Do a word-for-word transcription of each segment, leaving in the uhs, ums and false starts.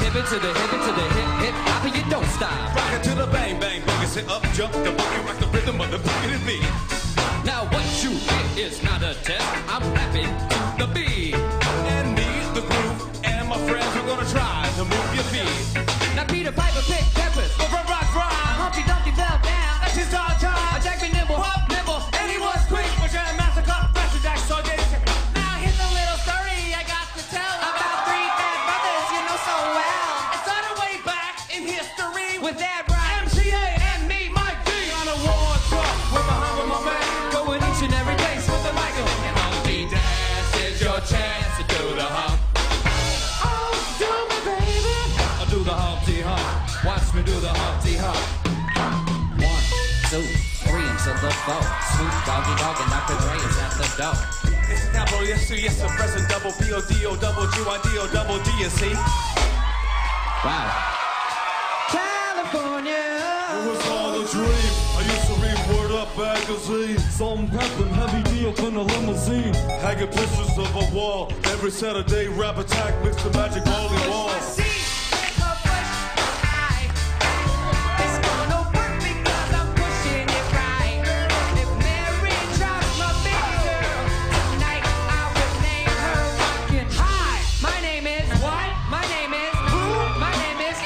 hip it to the hip it to the hip hip hop and you don't stop. Rock it to the bang bang boogie, say up jump the boogie, rock the rhythm of the boogie beat. Now what you hear is not a test. I'm rapping to the beat. And me, the groove, and my friends are gonna try to move your feet. Now Peter Piper picked peppers. Go from rock rock. Humpty Dumpty fell down. That's his all time. A Jack be nimble, Hop, nimble, and he was quick. Was your massacre, Master Jack, so did it. Now here's a little story I got to tell about three bad brothers you know so well. It started way back in history With that right, M C A and me, Mike D. on a war truck with Muhammad my man. Going each and every place with the mic on. And Humpty Dance is your chance to do the hump. Oh, do me, baby. I'll do the Humpty Hump. Watch me do the Humpty Hump. One, two, three to the four. Snoop Doggy Dogg and Doctor Dre is at the door. It's double, yes, sir, yes, sir, present double P O D O double G Y D O double D, you see? Wow. California. It was all a dream. I used to read Word Up magazine. Some rapping heavy D up in a limousine. Hanging pictures of a wall. Every Saturday, rap attack mixed the magic holy wall.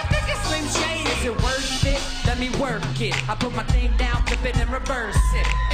Work it. I put my thing down, flip it and reverse it.